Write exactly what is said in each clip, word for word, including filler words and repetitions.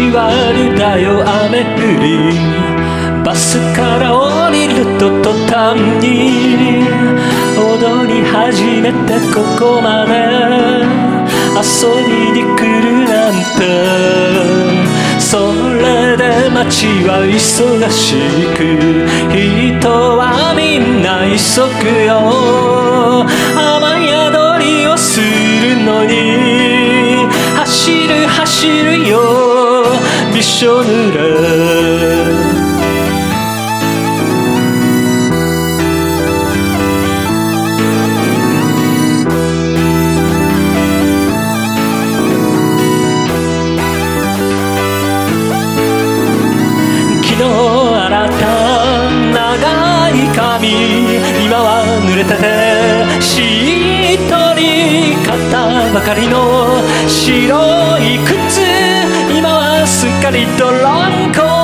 地悪だよ雨降り、バスから降りると途端に踊り始めてここまで遊びに来るなんて。それで街は忙しく、人はみんな急ぐよ。雨宿りをするのに走る走るよびしょ濡れ。今は濡れててしっとり買ったばかりの白い靴、今はすっかり泥んこ。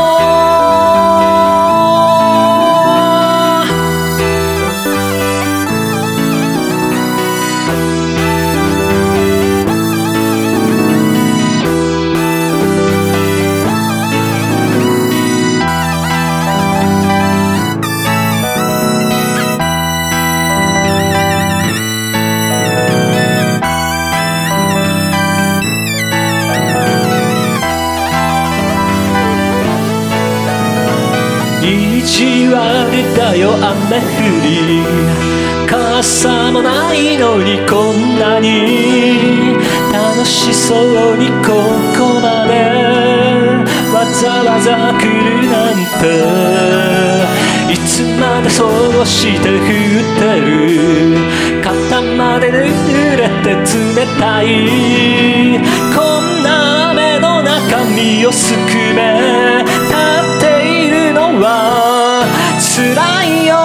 意地悪だよ雨降り、傘もないのにこんなに楽しそうにここまでわざわざ来るなんて。いつまでそうして降ってる、肩まで濡れて冷たい。こんな雨の中身をすくめ立っているのは辛いよ。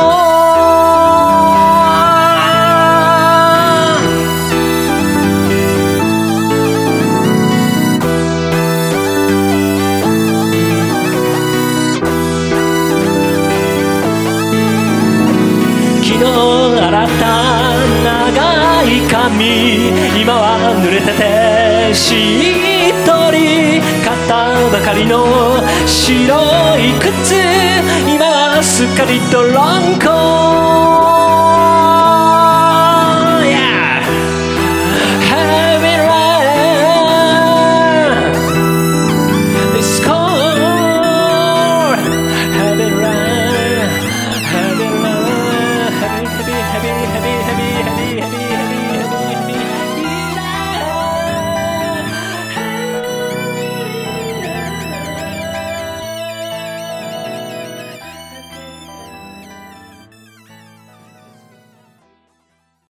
昨日洗った長い髪、今は濡れててしっとり買ったばかりの白い靴、今はすっかり泥んこ。